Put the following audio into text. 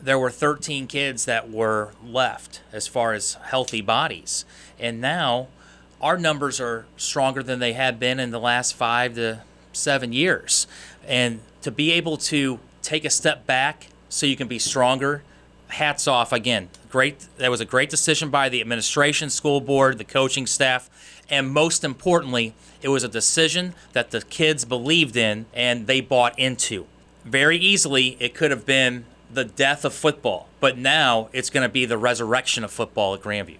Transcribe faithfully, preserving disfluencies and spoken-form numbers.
there were thirteen kids that were left as far as healthy bodies. And now our numbers are stronger than they have been in the last five to seven years. And to be able to take a step back so you can be stronger, hats off again. Great. That was a great decision by the administration, school board, the coaching staff, and most importantly, it was a decision that the kids believed in and they bought into. Very easily, it could have been the death of football, but now it's going to be the resurrection of football at Grandview.